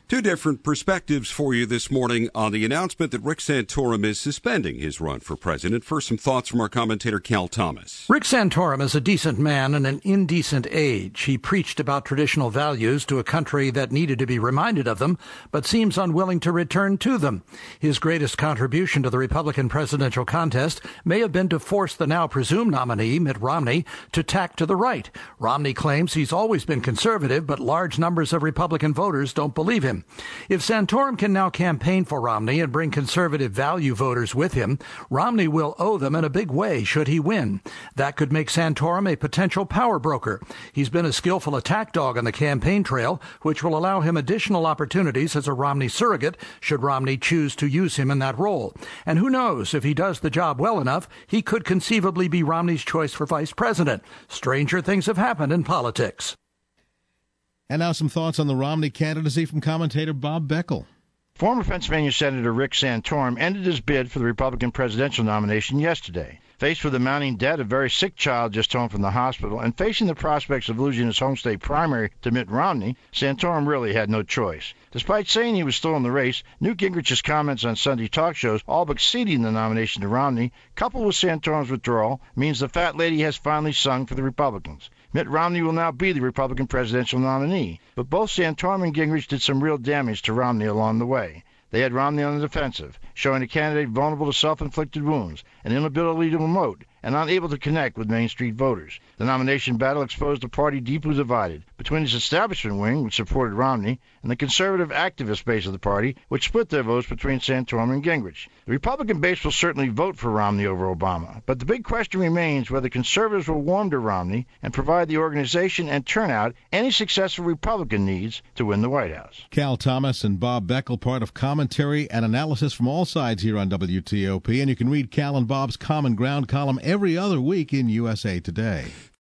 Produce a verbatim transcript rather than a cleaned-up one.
Two different perspectives for you this morning on the announcement that Rick Santorum is suspending his run for president. First, some thoughts from our commentator, Cal Thomas. Rick Santorum is a decent man in an indecent age. He preached about traditional values to a country that needed to be reminded of them, but seems unwilling to return to them. His greatest contribution to the Republican presidential contest may have been to force the now presumed nominee, Mitt Romney, to tack to the right. Romney claims he's always been conservative, but large numbers of Republican voters don't believe him. If Santorum can now campaign for Romney and bring conservative value voters with him, Romney will owe them in a big way should he win. That could make Santorum a potential power broker. He's been a skillful attack dog on the campaign trail, which will allow him additional opportunities as a Romney surrogate should Romney choose to use him in that role. And who knows, if he does the job well enough, he could conceivably be Romney's choice for vice president. Stranger things have happened in politics. And now some thoughts on the Romney candidacy from commentator Bob Beckel. Former Pennsylvania Senator Rick Santorum ended his bid for the Republican presidential nomination yesterday. Faced with the mounting debt, a very sick child just home from the hospital, and facing the prospects of losing his home state primary to Mitt Romney, Santorum really had no choice. Despite saying he was still in the race, Newt Gingrich's comments on Sunday talk shows, all but ceding the nomination to Romney, coupled with Santorum's withdrawal, means the fat lady has finally sung for the Republicans. Mitt Romney will now be the Republican presidential nominee, but both Santorum and Gingrich did some real damage to Romney along the way. They had Romney on the defensive, showing a candidate vulnerable to self-inflicted wounds, an inability to emote, and unable to connect with Main Street voters. The nomination battle exposed a party deeply divided between its establishment wing, which supported Romney, and the conservative activist base of the party, which split their votes between Santorum and Gingrich. The Republican base will certainly vote for Romney over Obama, but the big question remains whether conservatives will warm to Romney and provide the organization and turnout any successful Republican needs to win the White House. Cal Thomas and Bob Beckel, part of commentary and analysis from all sides here on W T O P, and you can read Cal and Bob's Common Ground column every other week in U S A Today.